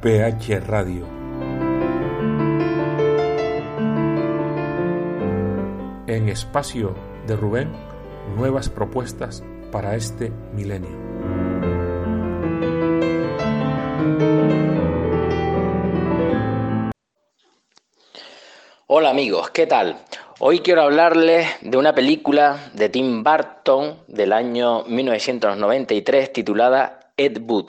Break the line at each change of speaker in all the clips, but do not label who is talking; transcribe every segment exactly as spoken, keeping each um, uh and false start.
P H Radio. En Espacio de Rubén, nuevas propuestas para este milenio.
Hola amigos, ¿qué tal? Hoy quiero hablarles de una película de Tim Burton del año mil novecientos noventa y tres titulada Ed Wood.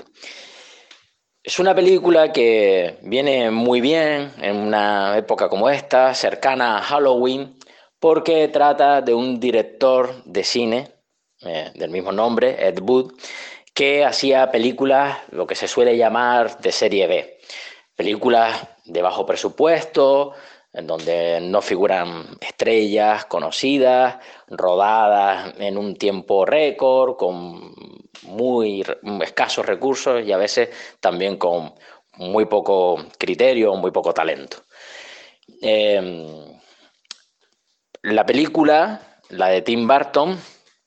Es una película que viene muy bien en una época como esta, cercana a Halloween, porque trata de un director de cine eh, del mismo nombre, Ed Wood, que hacía películas, lo que se suele llamar de serie B. Películas de bajo presupuesto, en donde no figuran estrellas conocidas, rodadas en un tiempo récord, con muy escasos recursos y a veces también con muy poco criterio, muy poco talento. Eh, la película, la de Tim Burton,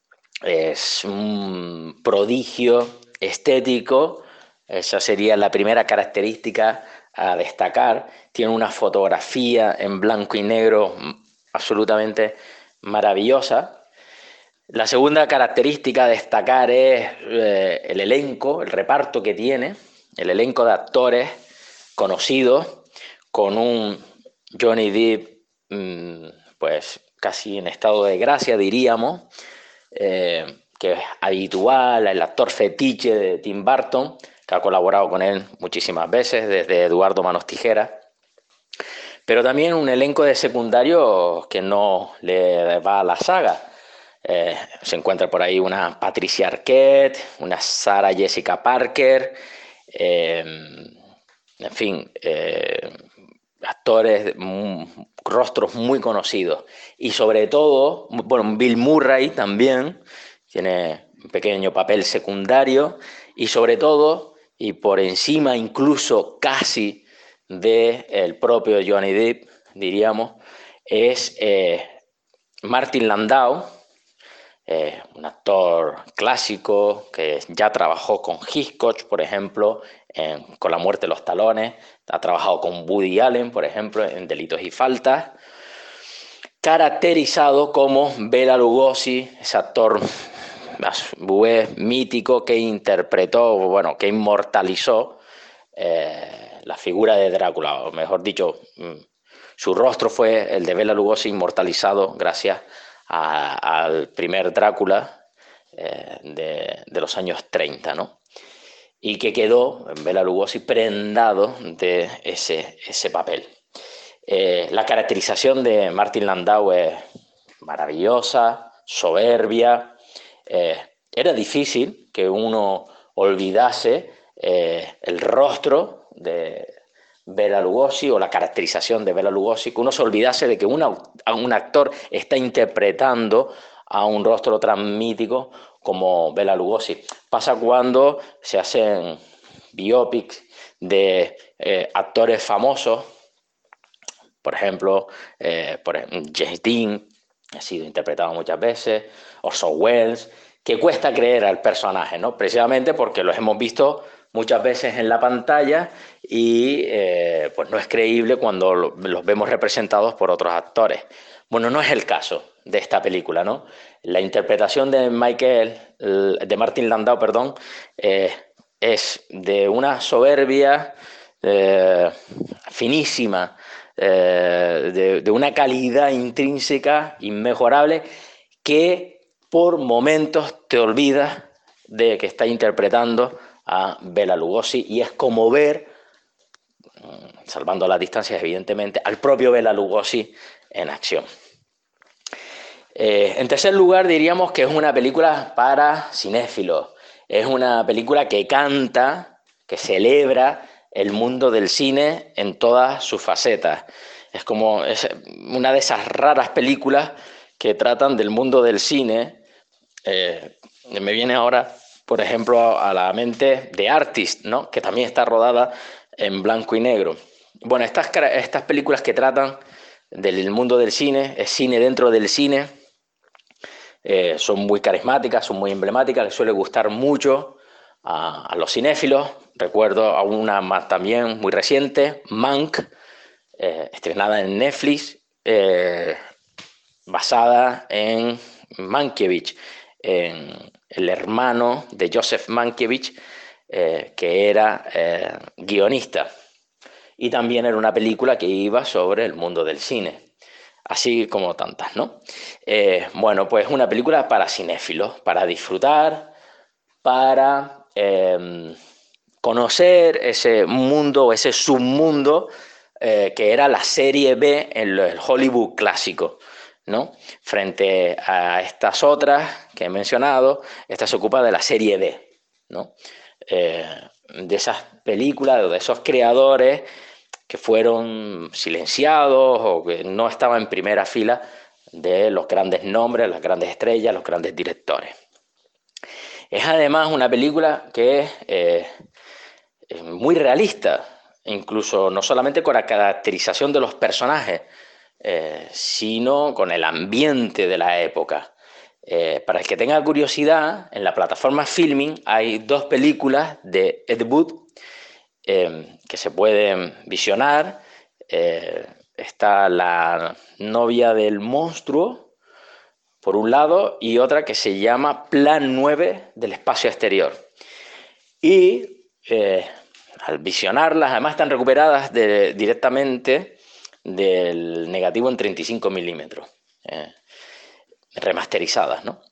es un prodigio estético. Esa sería la primera característica a destacar. Tiene una fotografía en blanco y negro absolutamente maravillosa. La segunda característica a destacar es eh, el elenco, el reparto que tiene, el elenco de actores conocidos, con un Johnny Depp mmm, pues casi en estado de gracia, diríamos, eh, que es habitual, el actor fetiche de Tim Burton, que ha colaborado con él muchísimas veces, desde Eduardo Manos Tijeras, pero también un elenco de secundarios que no le va a la saga. Eh, se encuentra por ahí una Patricia Arquette, una Sarah Jessica Parker, eh, en fin, eh, actores, mm, rostros muy conocidos. Y sobre todo, bueno, Bill Murray también tiene un pequeño papel secundario. Y sobre todo, y por encima incluso casi del propio Johnny Depp, diríamos, es eh, Martin Landau, eh, un actor clásico que ya trabajó con Hitchcock, por ejemplo, en, con La muerte de los talones, ha trabajado con Woody Allen, por ejemplo, en Delitos y Faltas, caracterizado como Bela Lugosi, ese actor mítico que interpretó, bueno, que inmortalizó eh, la figura de Drácula, o mejor dicho, su rostro fue el de Bela Lugosi inmortalizado gracias a, al primer Drácula eh, de, de los años treinta, ¿no? Y que quedó Bela Lugosi prendado de ese, ese papel. Eh, la caracterización de Martin Landau es maravillosa, soberbia. Eh, era difícil que uno olvidase eh, el rostro de Bela Lugosi o la caracterización de Bela Lugosi, que uno se olvidase de que una, un actor está interpretando a un rostro tan mítico como Bela Lugosi. Pasa cuando se hacen biopics de eh, actores famosos, por ejemplo, eh, por James Dean ha sido interpretado muchas veces, Orson Welles, que cuesta creer al personaje, ¿no? Precisamente porque los hemos visto muchas veces en la pantalla y eh, pues no es creíble cuando lo, los vemos representados por otros actores. Bueno, no es el caso de esta película, ¿no? La interpretación de Michael, de Martin Landau, perdón, eh, es de una soberbia eh, finísima, eh, de, de una calidad intrínseca inmejorable, que por momentos te olvidas de que está interpretando a Bela Lugosi, y es como ver, salvando las distancias evidentemente, al propio Bela Lugosi en acción. Eh, en tercer lugar, diríamos que es una película para cinéfilos. Es una película que canta, que celebra el mundo del cine en todas sus facetas. Es como es una de esas raras películas que tratan del mundo del cine. Eh, me viene ahora, por ejemplo, a la mente The Artist, ¿no? Que también está rodada en blanco y negro. Bueno, estas, estas películas que tratan del mundo del cine, es cine dentro del cine, eh, son muy carismáticas, son muy emblemáticas, les suele gustar mucho a, a los cinéfilos. Recuerdo a una más también muy reciente, Mank, eh, estrenada en Netflix, eh, basada en Mankiewicz, en el hermano de Joseph Mankiewicz, eh, que era eh, guionista. Y también era una película que iba sobre el mundo del cine, así como tantas, ¿no? Eh, bueno, pues una película para cinéfilos, para disfrutar, para eh, conocer ese mundo, ese submundo eh, que era la serie B en el Hollywood clásico, ¿no? Frente a estas otras que he mencionado, esta se ocupa de la serie B, ¿no? Eh, de esas películas, de esos creadores que fueron silenciados o que no estaban en primera fila de los grandes nombres, las grandes estrellas, los grandes directores. Es además una película que eh, es muy realista, incluso no solamente con la caracterización de los personajes, eh, sino con el ambiente de la época. Eh, para el que tenga curiosidad, en la plataforma Filming hay dos películas de Ed Wood eh, que se pueden visionar. Eh, está La novia del monstruo, por un lado, y otra que se llama Plan nueve del espacio exterior. Y eh, al visionarlas, además están recuperadas de, directamente del negativo en treinta y cinco milímetros, eh, remasterizadas, ¿no?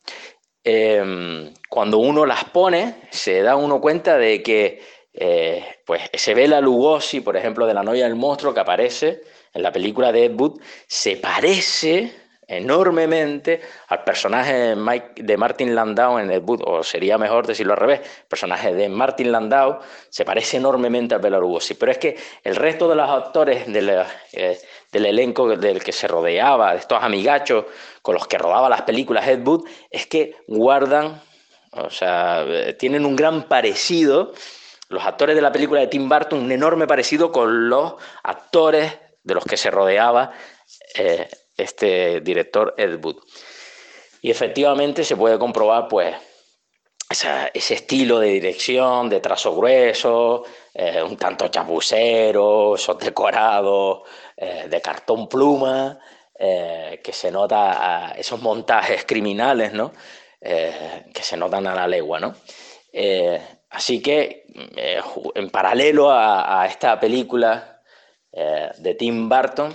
Eh, cuando uno las pone, se da uno cuenta de que eh, pues se ve la Lugosi, por ejemplo, de La novia del monstruo, que aparece en la película de Ed Wood, se parece enormemente al personaje de, Mike, de Martin Landau en Ed Wood, o sería mejor decirlo al revés, el personaje de Martin Landau se parece enormemente a Bela Lugosi, pero es que el resto de los actores de la, eh, del elenco del que se rodeaba, de estos amigachos con los que rodaba las películas Ed Wood, es que guardan, o sea, tienen un gran parecido, los actores de la película de Tim Burton, un enorme parecido con los actores de los que se rodeaba eh, este director Ed Wood. Y efectivamente se puede comprobar, pues, esa, ese estilo de dirección, de trazo grueso, eh, un tanto chapucero, esos decorados eh, de cartón pluma, eh, que se nota, esos montajes criminales, ¿no? Eh, que se notan a la legua, ¿no? Eh, así que, eh, en paralelo a, a esta película eh, de Tim Burton,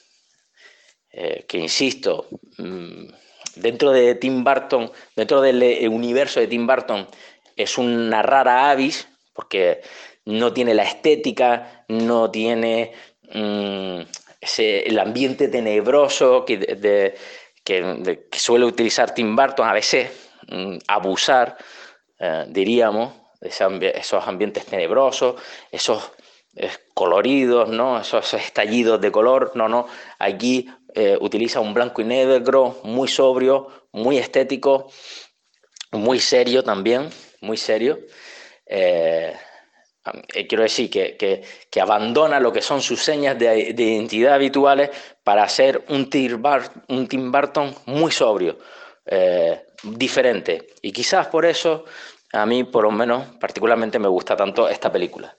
eh, que insisto, mmm, dentro de Tim Burton, dentro del universo de Tim Burton, es una rara avis, porque no tiene la estética, no tiene mmm, ese, el ambiente tenebroso que, de, que, de, que suele utilizar Tim Burton, a veces mmm, abusar, eh, diríamos, de ese ambi esos ambientes tenebrosos, esos eh, coloridos, ¿no? Esos estallidos de color. No, no, aquí eh, utiliza un blanco y negro muy sobrio, muy estético, muy serio también, muy serio. Eh, quiero decir que, que, que abandona lo que son sus señas de, de identidad habituales para hacer un Tim, Bar, un Tim Burton muy sobrio, eh, diferente. Y quizás por eso a mí, por lo menos, particularmente me gusta tanto esta película.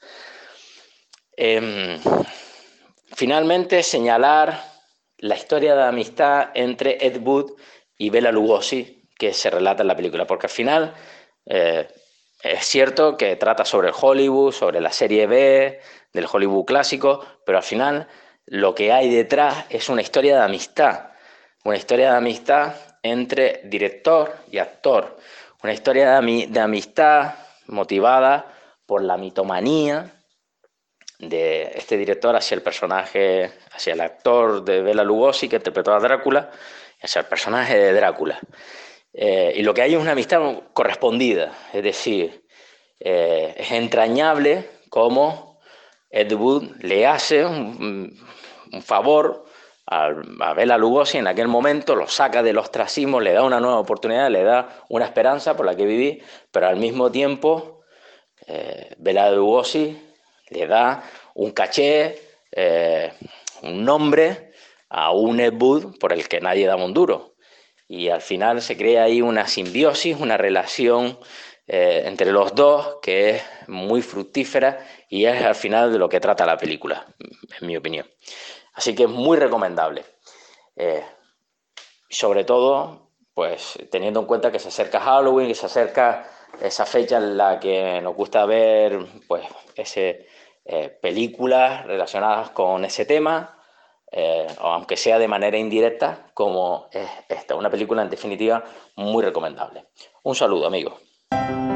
Eh, finalmente, señalar la historia de amistad entre Ed Wood y Bela Lugosi, que se relata en la película, porque al final eh, es cierto que trata sobre el Hollywood, sobre la serie B, del Hollywood clásico, pero al final lo que hay detrás es una historia de amistad, una historia de amistad entre director y actor, una historia de, ami de amistad motivada por la mitomanía de este director hacia el personaje, hacia el actor de Bela Lugosi que interpretó a Drácula, hacia el personaje de Drácula. Eh, y lo que hay es una amistad correspondida, es decir, eh, es entrañable cómo Ed Wood le hace un, un favor a, a Bela Lugosi en aquel momento, lo saca del ostracismo, le da una nueva oportunidad, le da una esperanza por la que vivir, pero al mismo tiempo eh, Bela Lugosi le da un caché, eh, un nombre a un Ed Wood por el que nadie daba un duro. Y al final se crea ahí una simbiosis, una relación eh, entre los dos, que es muy fructífera y es al final de lo que trata la película, en mi opinión. Así que es muy recomendable. Eh, sobre todo, pues teniendo en cuenta que se acerca Halloween, que se acerca esa fecha en la que nos gusta ver pues ese, eh, películas relacionadas con ese tema, eh, aunque sea de manera indirecta, como es esta, una película en definitiva muy recomendable. Un saludo, amigos.